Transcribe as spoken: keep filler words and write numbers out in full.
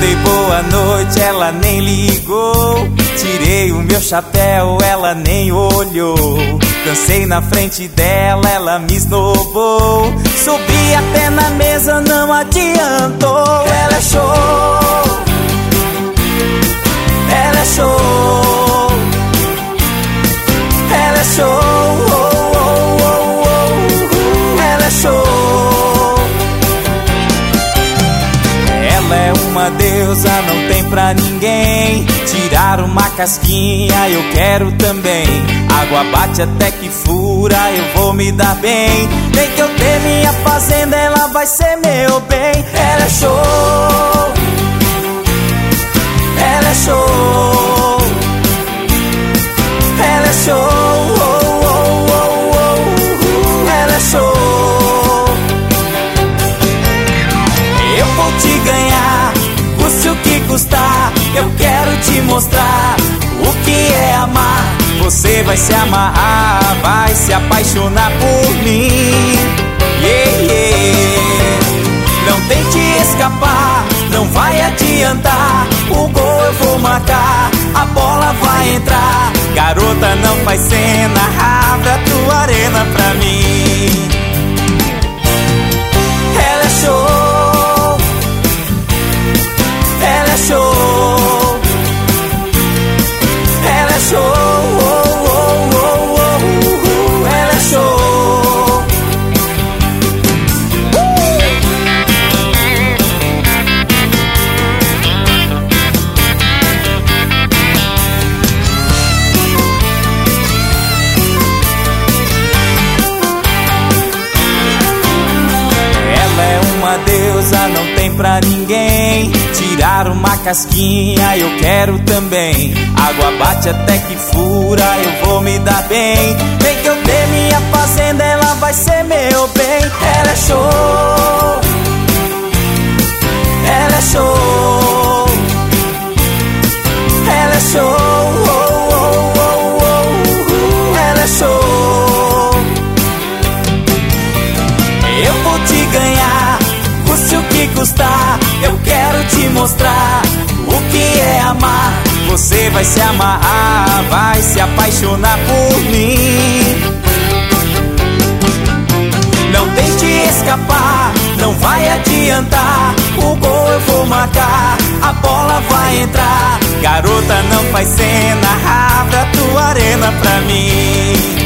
Dei boa noite, ela nem ligou. Tirei o meu chapéu, ela nem olhou. Dancei na frente dela, ela me esnobou. Subi até na mesa, não adiantou. Ela é show, ela é show, ela é show, oh, oh, oh, oh. Ela é show. Ela é uma deusa, não tem pra ninguém. Tirar uma casquinha, eu quero também. Água bate até que fura, eu vou me dar bem. Nem que eu ter minha fazenda, ela vai ser meu bem. Ela é show, ela é show, ela é show, oh, oh, oh, oh. Ela é show. Eu vou te ganhar, custe o que custar. Eu quero te mostrar o que é amar. Você vai se amarrar, vai se apaixonar por mim. Yeah, yeah. Não tente escapar, não vai adiantar. O gol eu vou marcar, a bola vai entrar. Garota, não faz cena, abre a tua arena pra mim. Ela é show, ela é show, ela é show, oh, oh, oh, oh, oh. Ela é show. Ela é uma deusa, não tem pra ninguém. Tirar uma casquinha, eu quero também. Água bate até que fura, eu vou me dar bem. Vem que eu ter minha fazenda, ela vai ser meu bem. Ela é show, ela é show, ela é show, oh, oh, oh, oh. Ela é show. Eu vou te ganhar, custe o que custar. Eu quero te mostrar o que é amar. Você vai se amarrar, vai se apaixonar por mim. Não tente escapar, não vai adiantar. O gol eu vou marcar, a bola vai entrar. Garota, não faz cena, abre a tua arena pra mim.